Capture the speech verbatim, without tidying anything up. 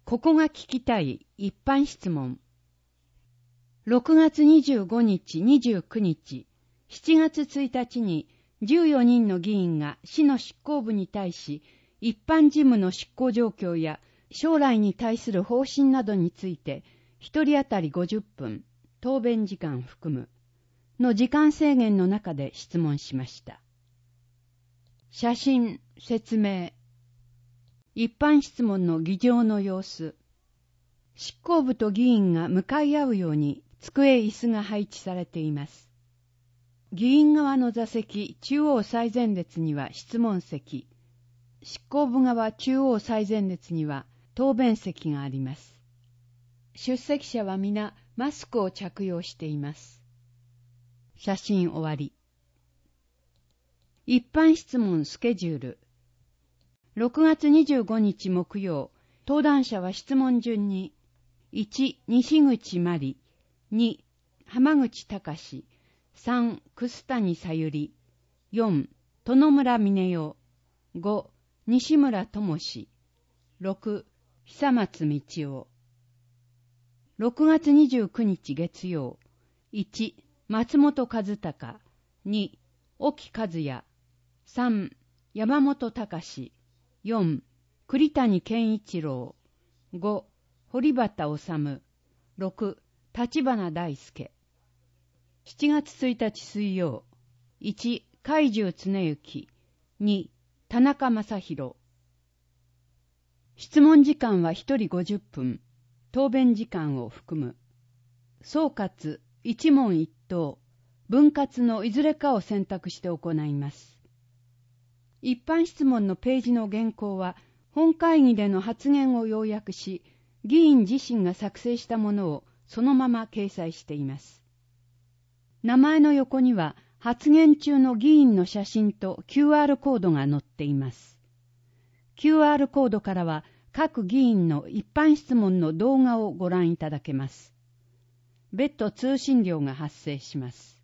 ここが聞きたい一般質問。ろくがつにじゅうごにち、にじゅうくにち、しちがつついたちにじゅうよにんの議員が市の執行部に対し、一般事務の執行状況や将来に対する方針などについて、一人当たりごじゅっぷん、答弁時間含む、の時間制限の中で質問しました。写真、説明。一般質問の議場の様子。執行部と議員が向かい合うように机椅子が配置されています。議員側の座席中央最前列には質問席、執行部側中央最前列には答弁席があります。出席者は皆マスクを着用しています。写真終わり。一般質問スケジュール。ろくがつにじゅうごにち木曜、登壇者は質問順に、いち、西口真理、に、浜口隆、さん、楠谷さゆり、よん、殿村峰代、ご、西村智史、ろく、久松道夫。ろくがつにじゅうくにち月曜、いち、松本和隆、に、沖和也、さん、山本隆、よん、栗谷健一郎、ご、堀端治、ろく、立花大輔。しちがつついたち水曜、いち、海中常幸、に、田中正宏。質問時間はひとりごじゅっぷん、答弁時間を含む。総括、一問一答、分割のいずれかを選択して行います。一般質問のページの原稿は、本会議での発言を要約し、議員自身が作成したものをそのまま掲載しています。名前の横には、発言中の議員の写真と キューアール コードが載っています。キューアール コードからは、各議員の一般質問の動画をご覧いただけます。別途通信料が発生します。